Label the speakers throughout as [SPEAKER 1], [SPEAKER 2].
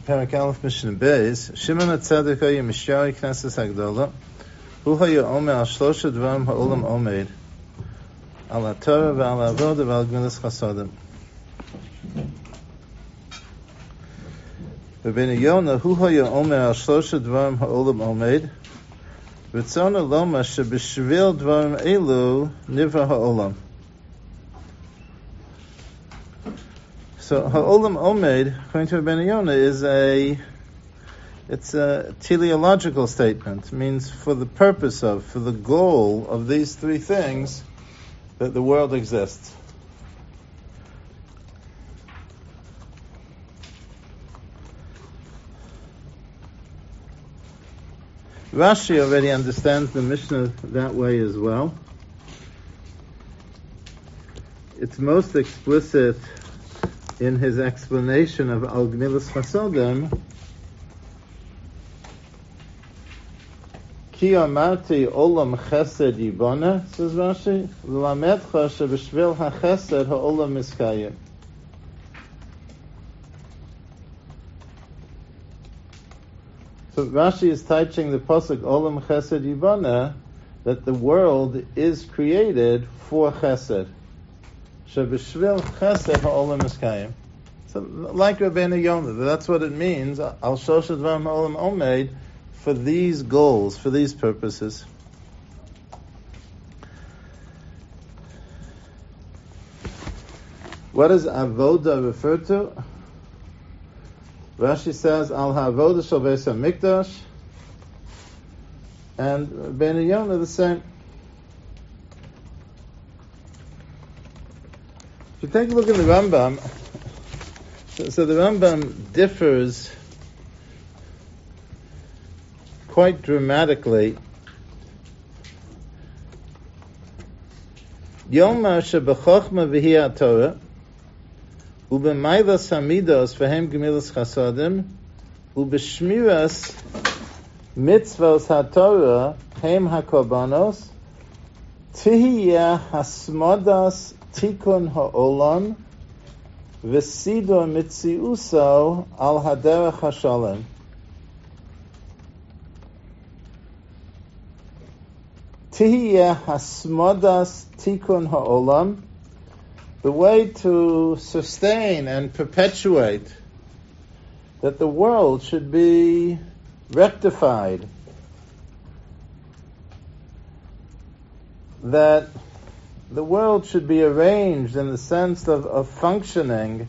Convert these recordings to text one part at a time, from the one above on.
[SPEAKER 1] Parak Aleph Mishnah Beis, Shimon HaTzadik haya Mishyari Knesses HaGdola, Hu haya Omer al Shlosha Dvarim ha'olam Omer, al HaTorah ve'al HaAvodah ve'al Gemilas Chasodim. Rabbeinu Yonah, Hu haya Omer al Shlosha Dvarim ha'olam Omer, Ritzona Loma shebishvil Dvarim elu nivra ha'olam. So ha'olam omed, according to Rabbeinu Yonah, it's a teleological statement. It means for the purpose of, for the goal of these three things, that the world exists. Rashi already understands the Mishnah that way as well. It's most explicit in his explanation of Al Gemilas Chasodim, Ki amarti olam chesed yibona, says Rashi, L'lamedcha shebishvil hachesed ha'olam miskayim. So Rashi is teaching the pasuk olam chesed yibona that the world is created for chesed. Shebishvil chesed ha'olam miskayim. So, like Rabbeinu Yonah, that's what it means. Al shosha dvarim ha'olam omed, for these goals, for these purposes. What does avoda refer to? Rashi says al ha'avoda shel beis hamikdash, and Rabbeinu Yonah the same. If you take a look at the Rambam, so the Rambam differs quite dramatically. Yomar shebechachma v'hi ha'torah, u'b'maylas hamidos v'hem gemilas chasadim, u'b'shmiras mitzvos ha'torah hem ha'korbanos, tihiyah hasmodas tikun ha'olam v'sidor mitziuso al haderech hashalem. Tihiyah hasmodas tikun ha'olam, the way to sustain and perpetuate that the world should be rectified, that the world should be arranged in the sense of functioning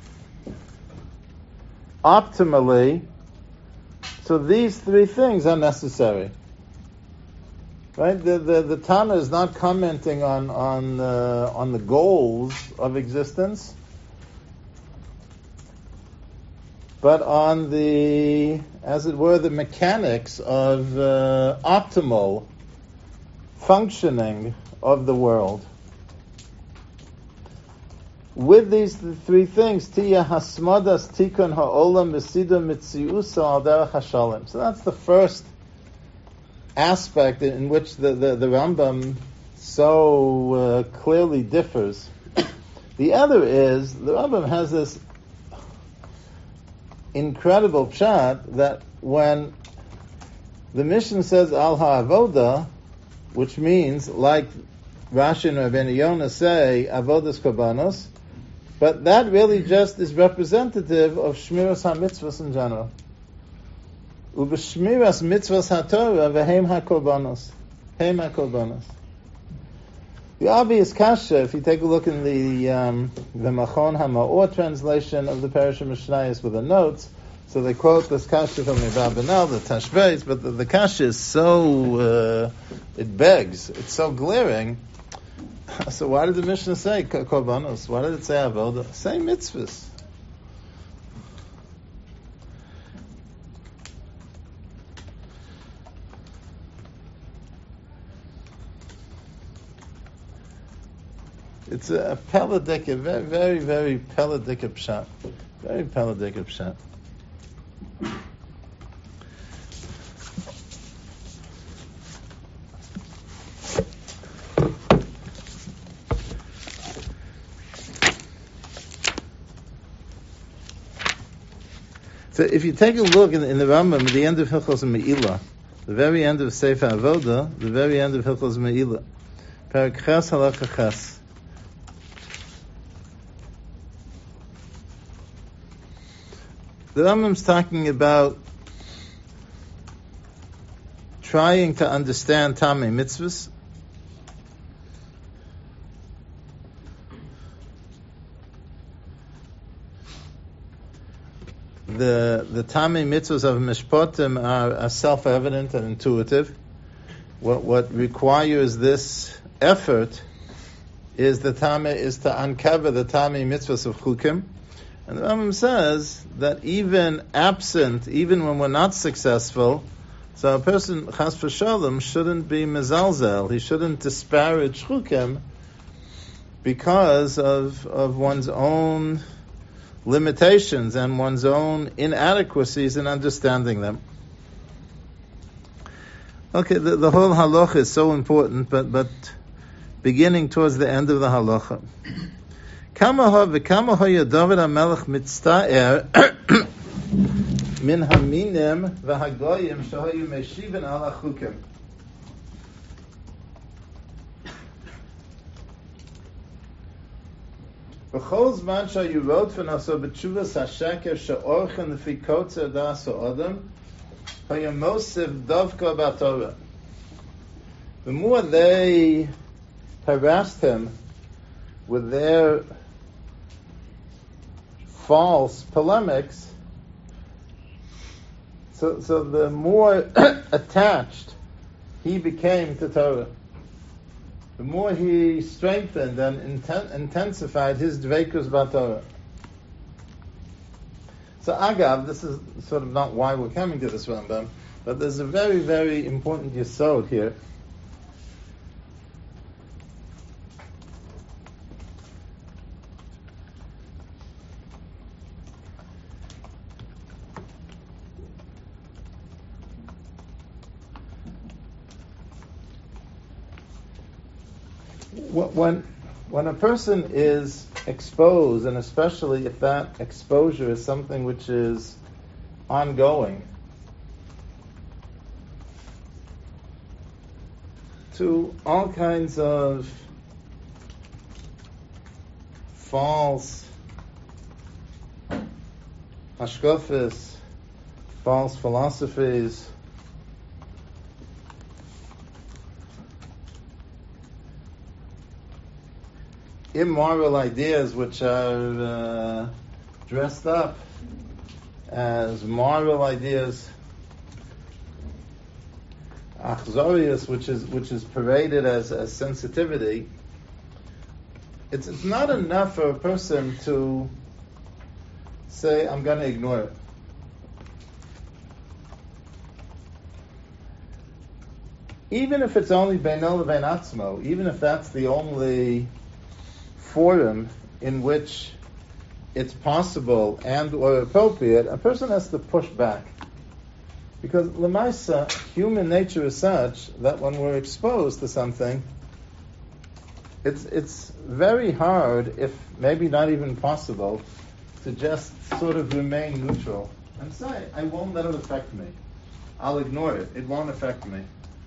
[SPEAKER 1] optimally. So these three things are necessary. Right? The Tana is not commenting on the goals of existence, but on the, as it were, the mechanics of optimal functioning of the world. With these three things, Tiyah hasmodas tikun ha'olam v'sidor mitziuso al derech hashalem. So that's the first aspect in which the Rambam so clearly differs. The other is, the Rambam has this incredible pshat that when the Mishnah says al ha'avoda, which means, like Rashi and Rabbeinu Yonah say, avodas korbanos, but that really just is representative of Shmiras HaMitzvahs in general. Ubeshmiras mitzvahs haTorah v'heim hakorbanos. Heim hakorbanos. The obvious kasha, if you take a look in the Machon HaMa'or translation of the Parish of Mishnayos with the notes, so they quote this kasha from the Rabbanel, the Tashbeitz, but the kasha is so, it begs, it's so glaring. So why did the Mishnah say korbanos? Why did it say avoda? Same mitzvahs. It's a Peladika, very, very, very Peladika pshat. Very Peladika pshat. So if you take a look in the Rambam, at the end of Hilchos Me'ilah, the very end of Sefer Avoda, the very end of Hilchos Me'ilah, Perek Ches Halacha Ches. The Rambam's talking about trying to understand Tamei Mitzvahs. The Tamei Mitzvahs of Mishpatim are self-evident and intuitive. What requires this effort is to uncover the Tamei Mitzvahs of Chukim. And the Rambam says that even when we're not successful, so a person, chas v'shalom, shouldn't be mezalzel. He shouldn't disparage Chukim because of one's own limitations and one's own inadequacies in understanding them. Okay, the whole halacha is so important, but beginning towards the end of the halacha. Kama hoya David HaMelech mitzta'er min haminim v'hagoyim shehoyu meshivin ala chukim. B'chol zman shayu wrote v'naso b'tshuvas hasheker she'orchen lefi kotzer das ha'odem hoya mosiv dovka b'Torah. The more they harassed him with their false polemics, so the more attached he became to Torah, the more he strengthened and intensified his dveikus b'Torah. So Agav, this is sort of not why we're coming to this Rambam, but there's a very, very important yesod here. When a person is exposed, and especially if that exposure is something which is ongoing, to all kinds of false hashkafis, false philosophies, immoral ideas which are dressed up as moral ideas, achzorius, which is paraded as sensitivity. It's not enough for a person to say, I'm going to ignore it. Even if it's only beino lebein atzmo, even if that's the only forum in which it's possible and or appropriate, a person has to push back. Because l'maisa, human nature is such that when we're exposed to something, it's very hard, if maybe not even possible, to just sort of remain neutral and say, I won't let it affect me. I'll ignore it. It won't affect me.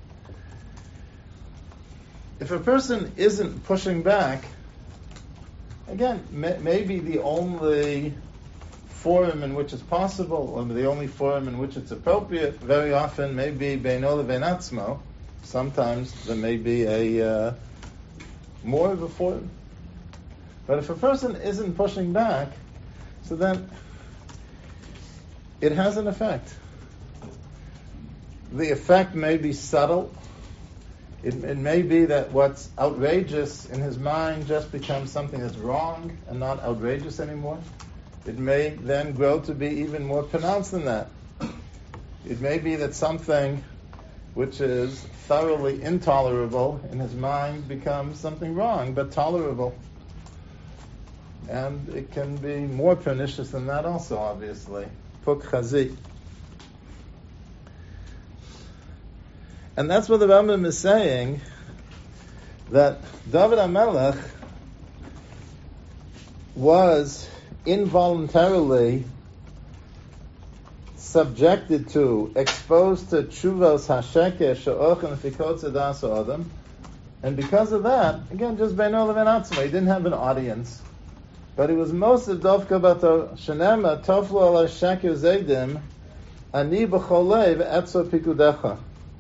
[SPEAKER 1] If a person isn't pushing back, again, maybe the only forum in which it's possible, or the only forum in which it's appropriate, very often may be beino lebein atzmo. Sometimes there may be a more of a forum. But if a person isn't pushing back, so then it has an effect. The effect may be subtle. It may be that what's outrageous in his mind just becomes something that's wrong and not outrageous anymore. It may then grow to be even more pronounced than that. It may be that something which is thoroughly intolerable in his mind becomes something wrong but tolerable. And it can be more pernicious than that also, obviously. Puk chazi. And that's what the Rambam is saying, that David HaMelech was involuntarily subjected to, exposed to tshuvos hasheker she'ochen fikot zedas adam, and because of that, again, just beino levin atzma, he didn't have an audience, but he was most of dovka bato shenema toflu ala sheker zaydim ani b'cholei ve'etzo pikudecha.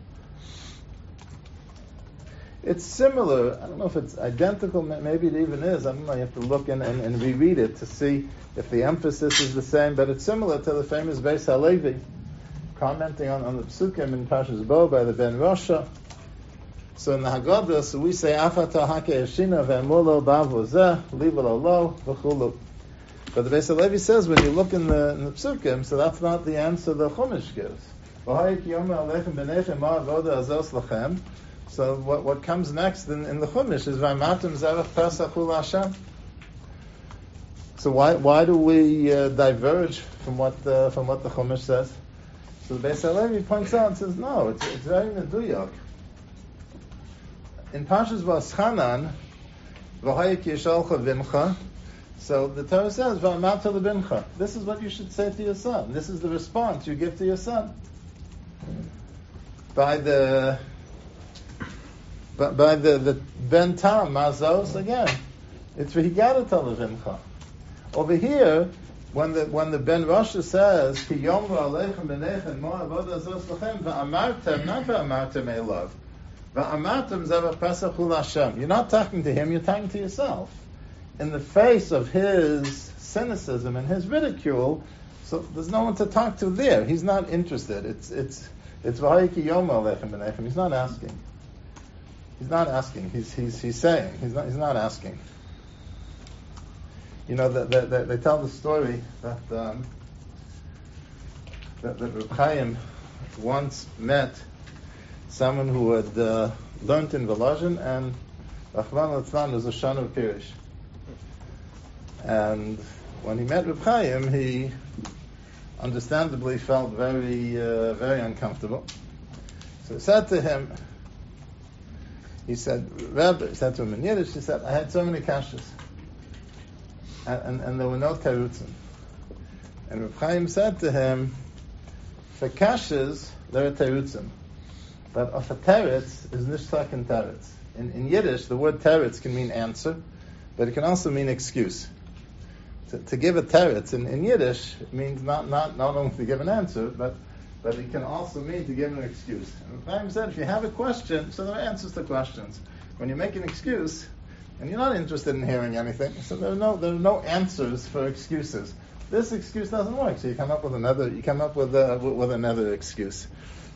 [SPEAKER 1] It's similar. I don't know if it's identical. Maybe it even is. I don't know. You have to look and reread it to see if the emphasis is the same. But it's similar to the famous Beis Halevi, commenting on the Psukim in Parshas Bo by the Ben Rosha. So in the Haggadah, so we say Afata Hake Eshina ve'emulo ba'vozeh livalo lo v'chulu. But the Beis Halevi says when you look in the Psukim, so that's not the answer the Chumash gives. V'hayik yomer alechem b'nechem ma avoda azos lachem. So what comes next in the Chumash is Vaymatim Zerach Pesach Hu L'Hashem. So why do we diverge from what the Chumash says? So the Beis Halevi points out and says no, it's very meduyok. In Parshas V'aschanan, V'hayik Yishalcha Vimcha. So the Torah says V'amata L'Bimcha. This is what you should say to your son. This is the response you give to your son. By the Ben Tam Mazos again, it's V'higata L'Vimcha. Over here, when the Ben Rosha says Ki Yomru Aleichem B'nechem Mo Avoda Azos Lachem V'amartem, not V'amartem Elav, V'amartem Zevach Pesach Hu L'Hashem. You're not talking to him, you're talking to yourself. In the face of his cynicism and his ridicule, so there's no one to talk to there. He's not interested. It's V'hayik Yomru Aleichem B'nechem. He's not asking. He's not asking. He's saying. He's not asking. You know that they tell the story that Reb Chaim once met someone who had learned in Volozhin, and Rachman Litzlan was a Shanu Pirish. And when he met Reb Chaim, he understandably felt very very uncomfortable. So he said to him. He said, Rebbe, he said to him in Yiddish, he said, I had so many kashas. And there were no terutzim. And Reb Chaim said to him, for kashas, there are terutzim. But of a teretz is nishtak and teretz. In Yiddish, the word teretz can mean answer, but it can also mean excuse. To give a teretz in Yiddish, it means not only to give an answer, but it can also mean to give an excuse. And Reb Chaim said, if you have a question, so there are answers to questions. When you make an excuse, and you're not interested in hearing anything, so there are no answers for excuses. This excuse doesn't work, so you come up with another excuse.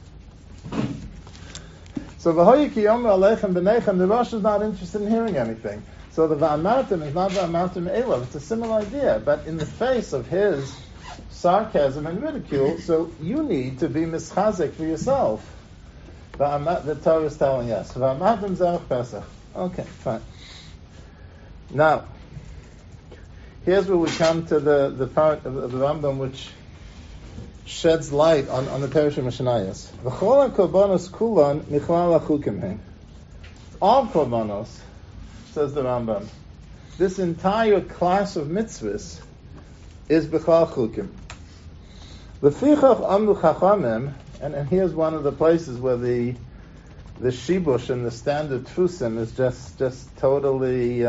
[SPEAKER 1] So v'hoyi ki yomer aleichem b'nechem, the Rosh is not interested in hearing anything. So the va'amartim is not va'amartim elav. It's a similar idea, but in the face of his sarcasm and ridicule, so you need to be mischazik for yourself. The Torah is telling us. V'amartim zerach Pesach. Okay, fine. Now, here's where we come to the part of the Rambam which sheds light on the Perishim Mishnayos. V'chol ha-korbanos kulon michlal ha-chukim hein. All korbanos, says the Rambam, this entire class of mitzvahs is b'chal chukim. L'fichach amru chachamim, and here's one of the places where the shibush and the standard tfusim is just totally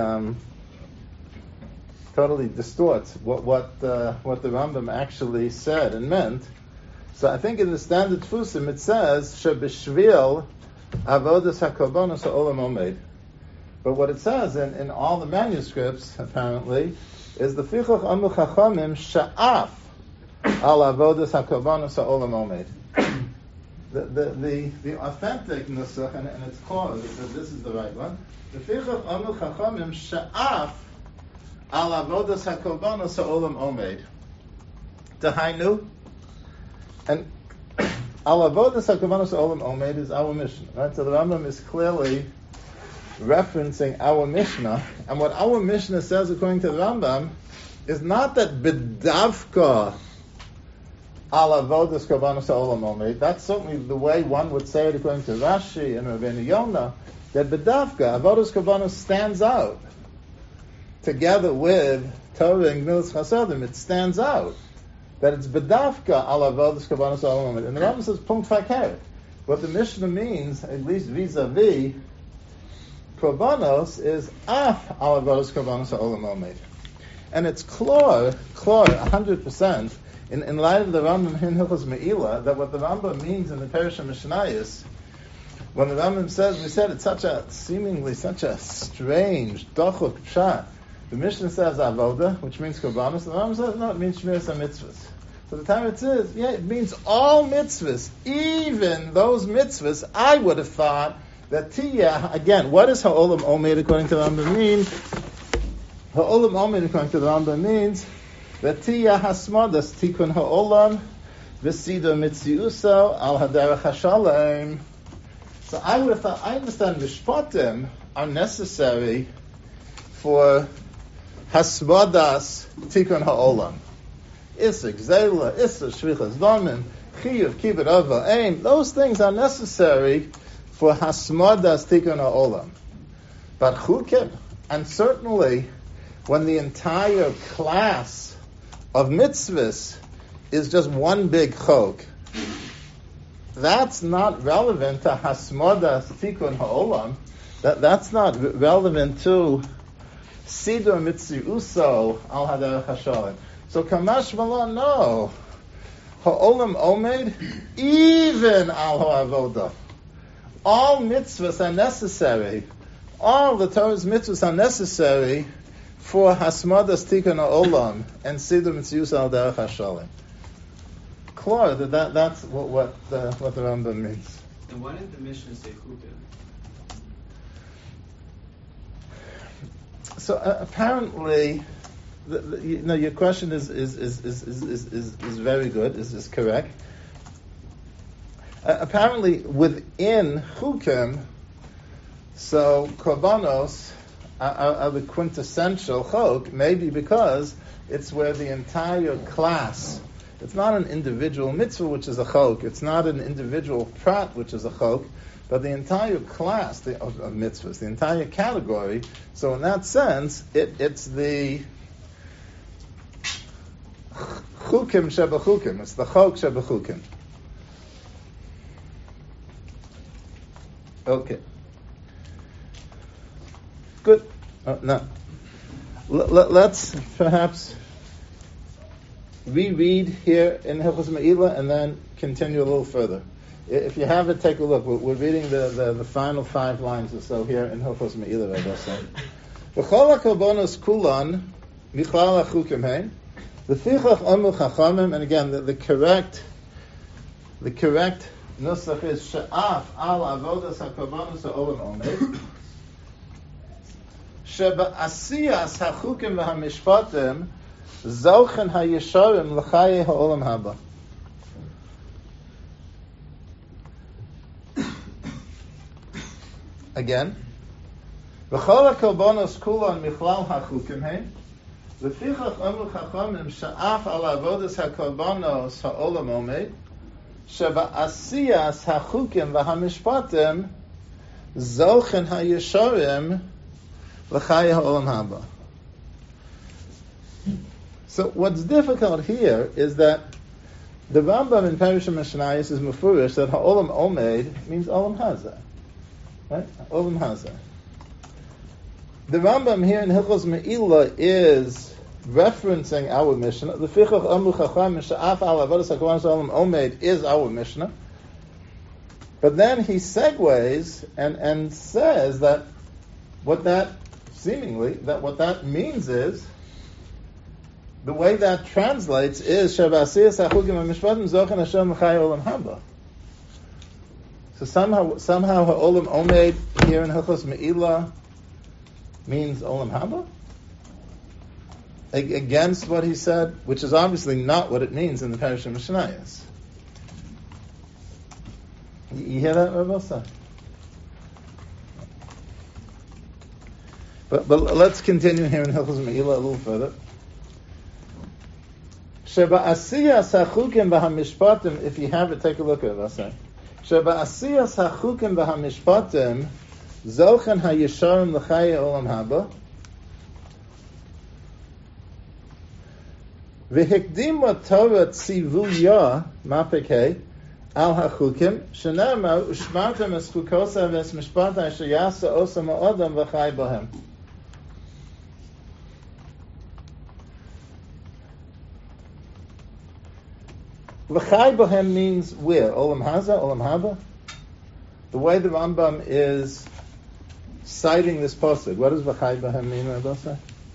[SPEAKER 1] distorts what the Rambam actually said and meant. So I think in the standard tfusim it says shebishvil avodas hakorbanos ha'olam omed. But what it says in all the manuscripts apparently is the fichach amru chachamim sha'af al avodas hakorbanos ha'olam omed. The authentic nusach, and it's called, this is the right one, the fichach amru chachamim sha'af al avodas hakorbanos ha'olam omed. Dahainu, and al avodas hakorbanos ha'olam omed is our Mishnah, right? So the Rambam is clearly referencing our Mishnah, and what our Mishnah says according to the Rambam is not that b'davka al avodas korbanos ha'olam omed. That's certainly the way one would say it according to Rashi and Rabbeinu Yonah, that b'davka avodas korbanos stands out together with Torah and Gemilas Chasadim. It stands out. that it's bedafka ala avodas kavanas olam omed. And the Rambam says punkt fakeret. What the Mishnah means, at least vis-a-vis korbanos, is af ala avodas kavanas olam omed. And it's clear, 100%, in light of the Rambam in Hilchos Me'ilah, that what the Rambam means in the Parish of Mishnayos, when the Rambam says, we said it's seemingly such a strange, dochuk pshat. The Mishnah says avoda, which means korbanos. The Rambam says, no, it means shmiras mitzvahs. So the time it says, yeah, it means all mitzvahs, even those mitzvahs. I would have thought that tiyah, again, what does ha'olam omed according to the Rambam mean? Ha'olam omed according to the Rambam means that tiyah hasmadas tikun ha'olam v'sido mitziuso al haderech hashalem. So I would have thought, I understand mishpatim are necessary for hasmadas tikun ha'olam. Issa gzela, issa shvichas damim, chiyuv kibbut ava aim. Those things are necessary for hasmadas tikun ha'olam. But chukim, and certainly when the entire class of mitzvahs is just one big chok, that's not relevant to hasmadas tikun ha'olam. That's not relevant to sidur mitziuso al haderech hashalem. So kamash malon, no. Ha'olam omed, even al ha'avoda. All mitzvahs are necessary. All the Torah's mitzvahs are necessary for hasmadas tikun ha'olam and sidur mitziuso al haderech hashalem. Clear that's what the Rambam means.
[SPEAKER 2] And why did the Mishnah say chukim?
[SPEAKER 1] So apparently, your question is very good. Is correct. Apparently, within chukim, so korbanos are the quintessential chok, maybe because it's where the entire class. It's not an individual mitzvah which is a chok. It's not an individual prat which is a chok. But the entire class of mitzvahs, the entire category. So in that sense, it's the chukim sheba chukim. It's the chok sheba chukim. Okay. Good. Now, let's perhaps reread here in Hilchos Me'ilah and then continue a little further. If you have it, take a look. We're reading the final 5 lines or so here in Hilchos Me'ilah, I guess. V'chol ha'korbanos kulan michlal ha'chukim hein. V'fichach omu chachamim, and again, the correct nusach is she'af al avodas ha'korbanos ha'olam omed. Sheba asiyas ha'chukim v'ha'mishpatim zochen ha'yesharim l'chaye ha'olam haba. Again, v'chol ha'korbanos kulan michlal ha'chukim hein. V'fichach omu chachamim she'af al avodas ha'korbanos ha'olam omed. Sheba asiyas ha'chukim v'ha'mishpatim zochen ha'yesharim l'chaye ha'olam haba. So what's difficult here is that the Rambam in Parish Mishnayos is mefurish that ha'olam omed means olam hazeh. Right? Olam hazeh. The Rambam here in Hilchos Me'ilah is referencing our Mishnah. The Fichach Amu Chacham She'af Al Avodas HaKorbanos Olam Omed is our Mishnah. But then he segues and says that what that means is, the way that translates is Shabasiyas HaChukim HaMishpatim Zochen Hashem L'chai Olam Haba. So somehow Ha'olam Omed here in Hilchos Me'ilah means Olam Haba? Against what he said, which is obviously not what it means in the Parish of Mishnayos. You hear that, Rabbi Osa? But let's continue here in Hilchos Me'ilah a little further. Sheba asiyas hachukim v'hamishpatim. If you have it, take a look at it. Sheba asiyas hachukim v'hamishpatim zochen hayesharim l'chaye olam haba. V'hikdima Torah tzivuya mapekei al hachukim shenema ushmartem es chukosa v'es mishpata asher yasa osam ha'odam v'chai bohem. V'chai bohem means where? Olam haza, olam haba? The way the Rambam is citing this pasuk, what does v'chai bohem mean, Rabbi say?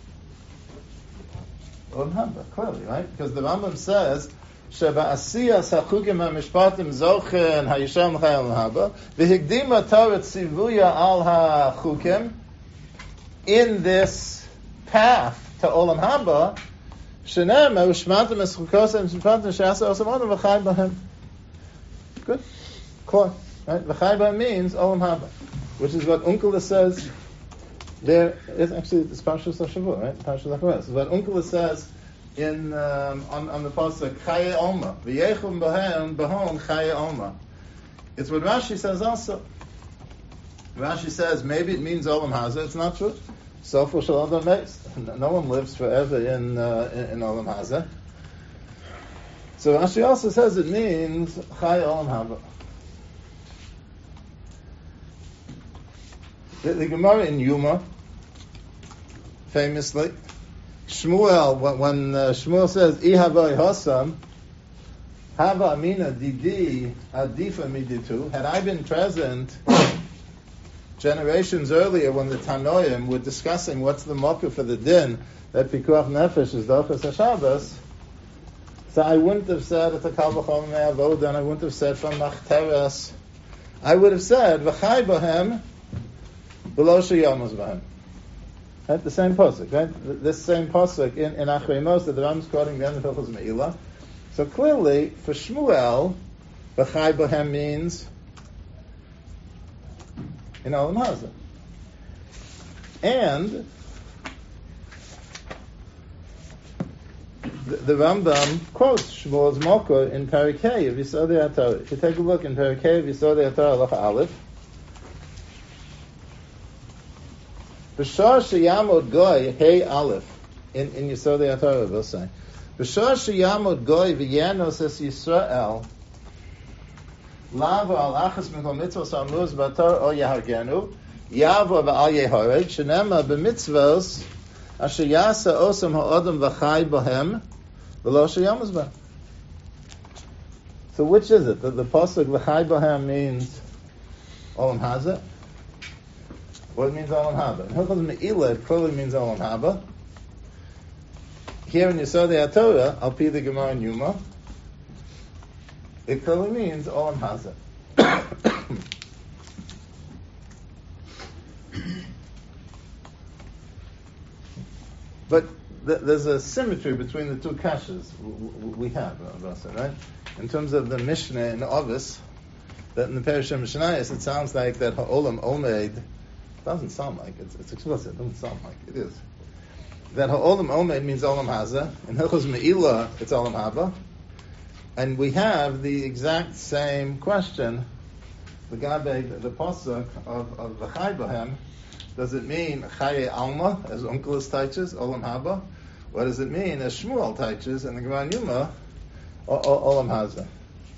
[SPEAKER 1] Olam haba, clearly, right? Because the Rambam says, Sheba asiyas hachukim ha-mishpatim zochen ha-yisham chai olam haba, v'hikdima Torah tzivuya al ha-chukim, in this path to olam haba, shenema ushmatim es chukosa mishpatim she'asa osam odam v'chai bohem. Good. Clear. Right? V'chai bohem means olam haba, which is what Unkula says. There is actually this Parshas HaShavua, right? Parshas HaKaras. This is what Unkula says in on the pasuk Chaye Oma v'yechum bohem behon Chaye Oma. It's what Rashi says also. Rashi says maybe it means olam haza. It's not true. Sofer shel adam meis. No one lives forever in olam haza. So Rashi also says it means Chaye olam haba. The Gemara in Yuma, famously, Shmuel, when Shmuel says, Ihavai Hossam, Hava Amina Didi Adifa Miditu, had I been present generations earlier when the Tanoim were discussing what's the mocker for the din, that Pikuach Nefesh is Dochas HaShabbos, so I wouldn't have said it's a Kal V'chol Me'avoda, and I wouldn't have said from Machteres. I would have said, V'chai Bohem, V'lo Sheyamos Bohem. Right? The same pasuk, right? This same pasuk in Achrei Mos that the Rambam's quoting the end of Hilchos Me'ilah. So clearly, for Shmuel, V'chai Bohem means in Olam Haza. And the Rambam quotes Shmuel's Mokor in Perikei of Yisodei HaTorah. If you take a look in Perikei of Yisodei HaTorah, Halacha Aleph, B'shar sheyamod goy hey aleph in Yisodei HaTorah we'll say B'shar sheyamod goy v'yanos es Yisrael lava al achas mikol mitzvos amuz b'tor o yahargenu yavo v'al yehareg shenema b'mitzvos asher yasa osam ha'odam v'chai bohem v'lo sheyamos b'hem. So which is it? The pasuk v'chai bohem means olam haza? What it means olam haba? In Hilchos Me'ilah, it clearly means olam haba. Here in Yisodei HaTorah, Al Pi the Gemara in Yuma, it clearly means olam haza. But there's a symmetry between the two kashas we have, right? In terms of the Mishnah in Ovis, that in the Perishim Mishnayos, it sounds like that ha'olam omed. Doesn't sound like it's explicit. It doesn't sound like it is. That ha'olam omed means olam haza. In Hilchos Me'ilah, it's olam haba. And we have the exact same question. The pasuk of v'chai bohem. Does it mean chaye alma, as Onkelos teaches, olam haba? What does it mean, as Shmuel teaches in the Gemara in Yuma, olam haza?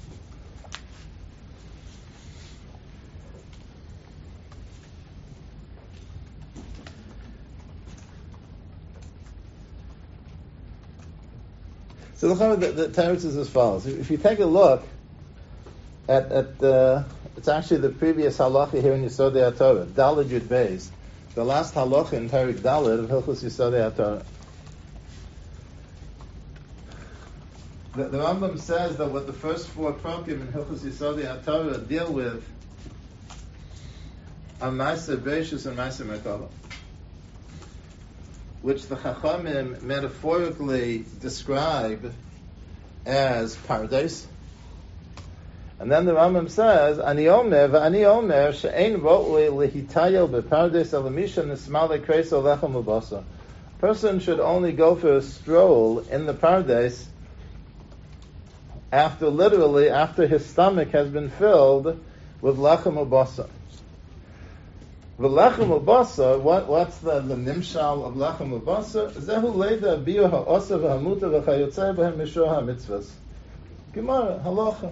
[SPEAKER 1] So the teretz is as follows. If you take a look at it's actually the previous halacha here in Yisodei HaTorah, Daled Yud Beis, the last halacha in Perik Daled of Hilchos Yisodei HaTorah. The Rambam says that what the first four prokim in Hilchos Yisodei HaTorah deal with are Ma'aser Beishus and Ma'aser Merkava, which the Chachamim metaphorically describe as paradise. And then the Rambam says, Ani Omer, she'ein ro'ui lehitayo beparadise alamisha nismale kreso lechem ubasa. A person should only go for a stroll in the paradise after his stomach has been filled with lechem ubasa. V'lachem ubasa, what's the nimshal of lachem ubasa? Zehu leida biur ha'osa v'hamuta v'chayotzei b'hem mishor ha'mitzvahs. Gemara, halacha.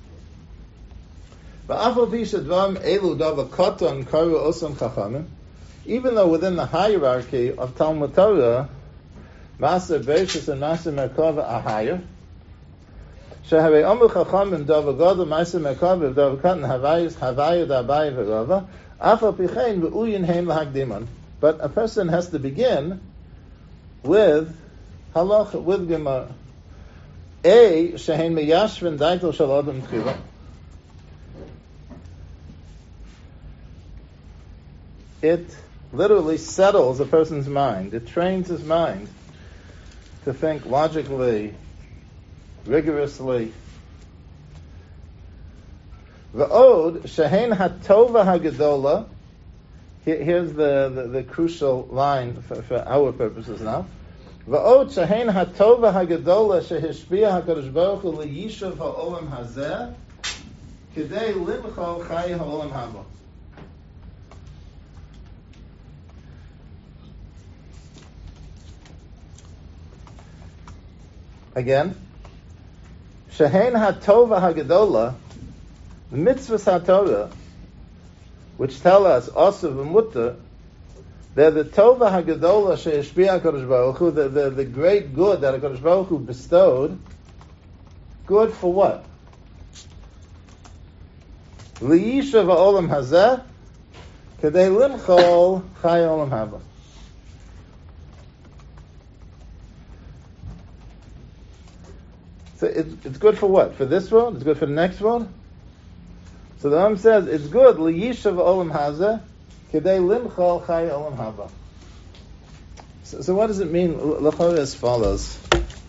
[SPEAKER 1] V'afal pi shadvam elu dava koton karu osam chachamim. Even though within the hierarchy of Talmud Torah, Maser Beishus and Maser Merkava are higher. Sheharei Omer Chachamim Dava Gadol Maser Merkava Dava Katan Havayis Havaya Dabai V'Rava Afal Pichein V'Uyin Heim L'Hakdiman. But a person has to begin with halacha, with Gemara. Shehein Meyashvin Daitel Shal Adam Tchila. It literally settles a person's mind. It trains his mind to think logically, rigorously. V'od shehein hatova hagadola. Here's the crucial line for our purposes now. V'od shehein hatova hagadola shehishpia hakadosh baruch hu liyishav ha'olam hazeh k'dei limchol chay ha'olam haba. Again, Shehein HaTova HaGadola, the mitzvahs HaTorah, which tell us also v'muta, they're the Tova HaGadola she'eshpia HaKadosh Baruch Hu, the great good that HaKadosh Baruch Hu bestowed. Good for what? Li'yisha v'olam hazeh, k'dei limchol chay olam haba. So it's good for what? For this world? It's good for the next world? So the Ram says it's good. Liyishav olam hazeh k'dei limchol chay olam haba. So what does it mean? L'chorah as follows.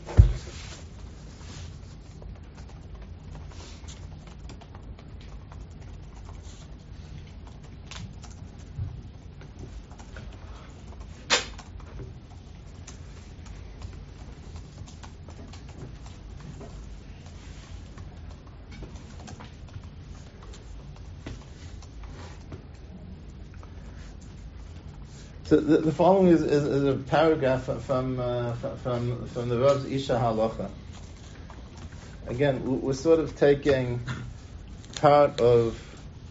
[SPEAKER 1] So the following is a paragraph from the Rav's Isha Halacha. Again, we're sort of taking part of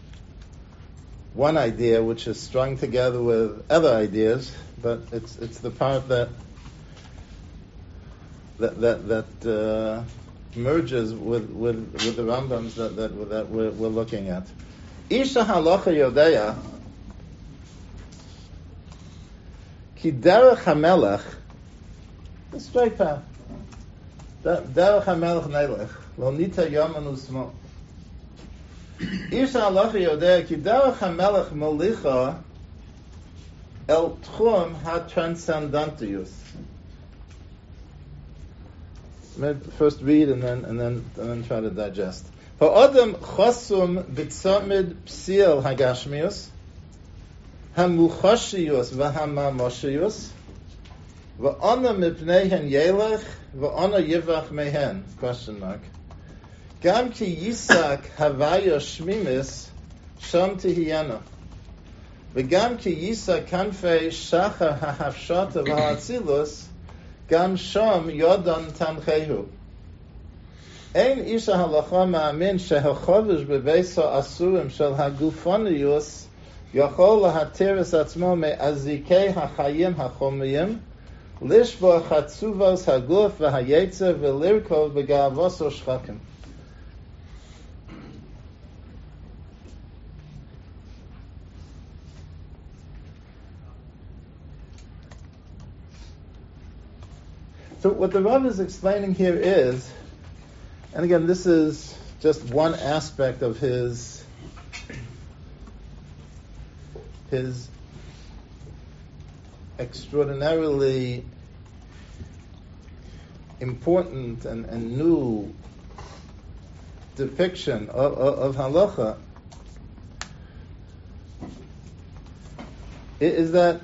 [SPEAKER 1] one idea which is strung together with other ideas, but it's the part that merges with the Rambams that we're looking at. Isha Halacha Yodeya. Ki derech hamelech, the straight path. Derech hamelech neilech, lo nita yaman usmo. Isha halacha yodea ki derech hamelech molicha el tchum ha-transcendentius. First read and then try to digest. Ha'odem chosum b'tzomid psiel hagashmius. Hamuchashiyus v'hamamashiyus v'ana mipneihen yelech v'ana yivach mehen? Question mark. Gam ki yisak havaya shmimis sham tihiyana v'gam ki yisak kanfei shachar hahafshata v'ha'atzilus gam sham yodan tamchehu. Ein isha halacha ma'amin shehachovish bebeisa asurim shel hagufaniyus Yachol lahateres atzmo me'azikei hachayim hachomiyim lishbo chatzuvos haguf v'hayetzer v'lirkov v'ga'avos shchakim. So what the Rav is explaining here is, and again this is just one aspect of his extraordinarily important and new depiction of halacha, is that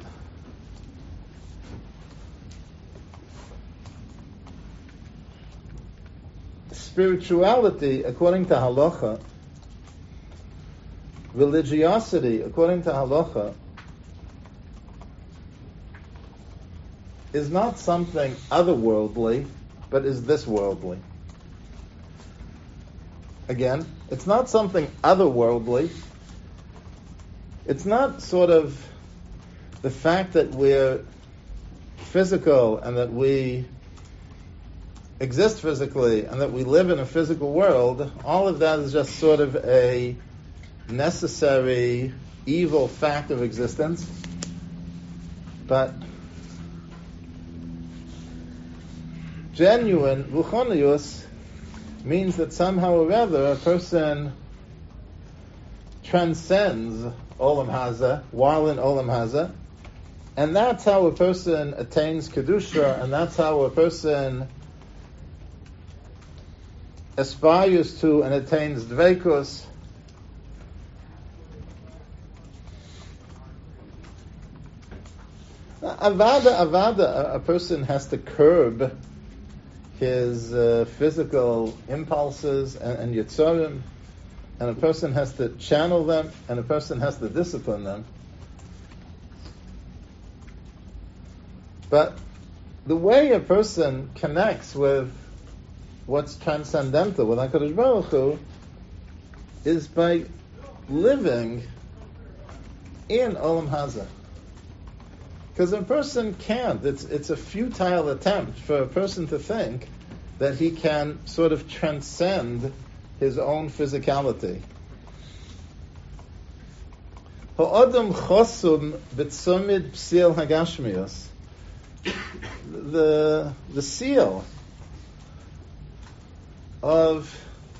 [SPEAKER 1] spirituality, according to halacha, religiosity, according to halacha, is not something otherworldly, but is this worldly. Again, it's not something otherworldly. It's not sort of the fact that we're physical and that we exist physically and that we live in a physical world. All of that is just sort of a necessary evil fact of existence. But genuine ruchonius means that somehow or other a person transcends Olam Haza while in Olam Haza, and that's how a person attains Kedusha, and that's how a person aspires to and attains Dveikus. Avada, a person has to curb his physical impulses and yitzorim, and a person has to channel them, and a person has to discipline them. But the way a person connects with what's transcendental, with HaKadosh Baruch Hu, is by living in Olam Haza. Because a person can't. It's a futile attempt for a person to think that he can sort of transcend his own physicality. Ha'adam chosum b'tzomid psil hagashmios. The seal of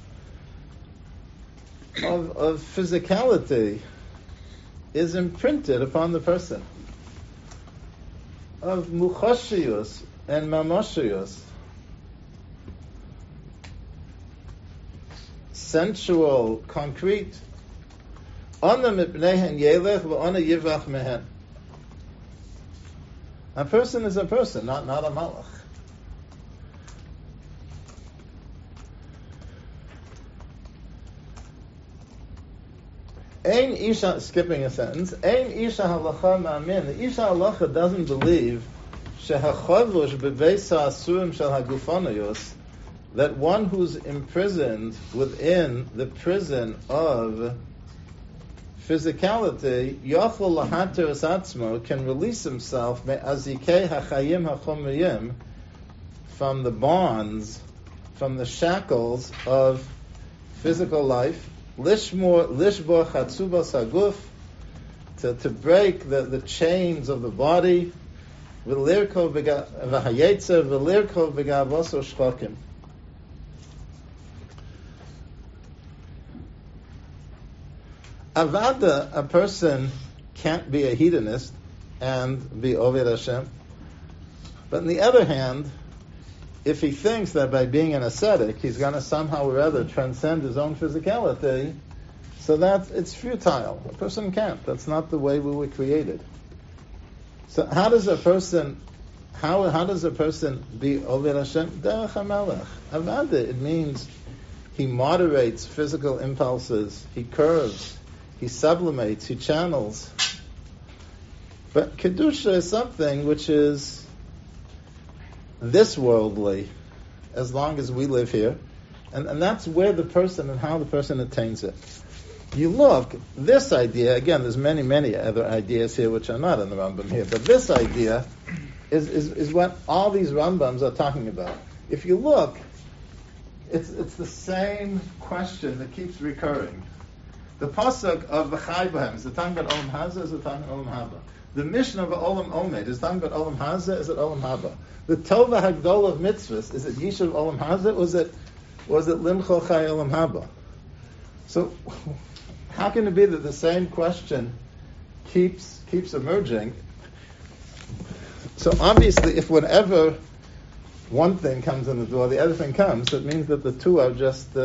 [SPEAKER 1] physicality is imprinted upon the person. Of muchashiyus and mamashiyus, sensual, concrete. Ana mipnehen yelech v'ana yivach mehen. A person is a person, not a malach. Ein isha, skipping a sentence, ein isha halacha ma'amin. The isha halacha doesn't believe shehachavush beveisa asurim shel hagufanayos, that one who's imprisoned within the prison of physicality, yachol lahater atzmo, can release himself me'azikei hachayim hachomiyim, from the bonds, from the shackles of physical life, lishbor chatzubas haguf, to break the chains of the body, v'lirkov v'hayetzer v'lirkov v'gavaso shchokim. Avada, a person can't be a hedonist and be Oved Hashem. But on the other hand, if he thinks that by being an ascetic, he's going to somehow or other transcend his own physicality, so it's futile. A person can't. That's not the way we were created. So how does a person be Oved Hashem? Derech HaMelech. Avada, it means he moderates physical impulses, he curves, he sublimates, he channels. But Kedusha is something which is this worldly, as long as we live here. And that's where the person and how the person attains it. You look, this idea, again, there's many other ideas here which are not in the Rambam here, but this idea is what all these Rambams are talking about. If you look, it's the same question that keeps recurring. The pasuk of V'chai B'hem, is it talking about Olam Haza, is it talking about Olam Haba? The mission of Olam Omed, is it talking about Olam Haza, is it Olam Haba? The Tova Hagdol of mitzvahs, is it Yishuv Olam Haza, or is it Limcho Chai Olam Haba? So, how can it be that the same question keeps emerging? So obviously, if whenever one thing comes in the door, the other thing comes, it means that the two are just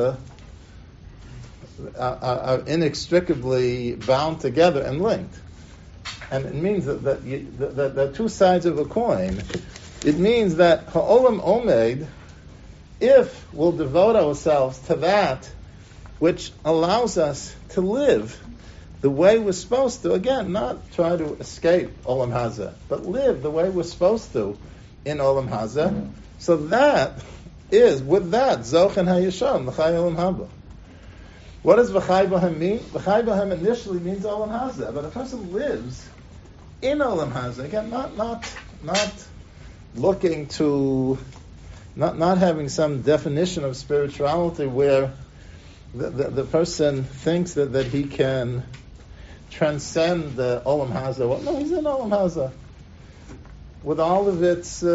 [SPEAKER 1] are inextricably bound together and linked. And it means that two sides of a coin. It means that Ha'olam Omed, if we'll devote ourselves to that which allows us to live the way we're supposed to, again, not try to escape Olam Hazeh, but live the way we're supposed to in Olam Hazeh. So that is, with that, Zochen HaYisham, L'chai Olam Haba. What does V'chai B'hem mean? V'chai B'hem initially means Olam Hazeh, but a person lives in Olam Hazeh, again, not looking to, not having some definition of spirituality where the person thinks that he can transcend the Olam Hazeh. Well, no, he's in Olam Hazeh with all of its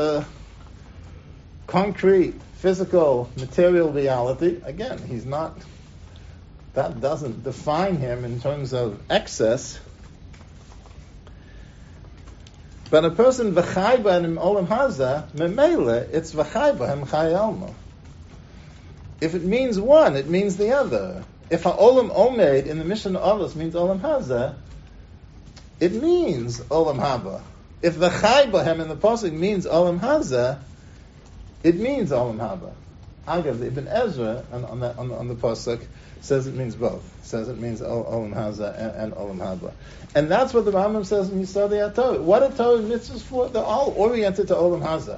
[SPEAKER 1] concrete, physical, material reality. Again, he's not. That doesn't define him in terms of excess. But a person v'chai b'hem Olam Hazeh, memele, it's v'chai b'hem chai alma. If it means one, it means the other. If ha'olam omed in the Mishnah Avos means Olam Hazeh, it means Olam Haba. If the Chai B'hem in the pasuk means Olam Hazeh, it means Olam Haba. Agav, the Ibn Ezra on the pasuk says it means both. Says it means Olam Hazeh and Olam Haba. And that's what the Rambam says in Yisodei HaTorah. What are Torah mitzvahs for? They're all oriented to Olam Hazeh.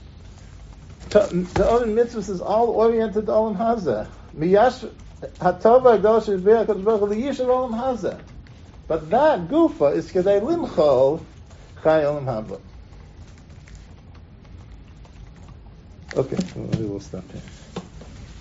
[SPEAKER 1] The other mitzvahs is all oriented to Olam Hazeh. Miyash Hatova Gdosh Yisbeach Kadosh Baruch Hu Liyishav Olam Hazeh. But that gufa is kedei limchol Chai Olam Haba. Okay, we'll stop here.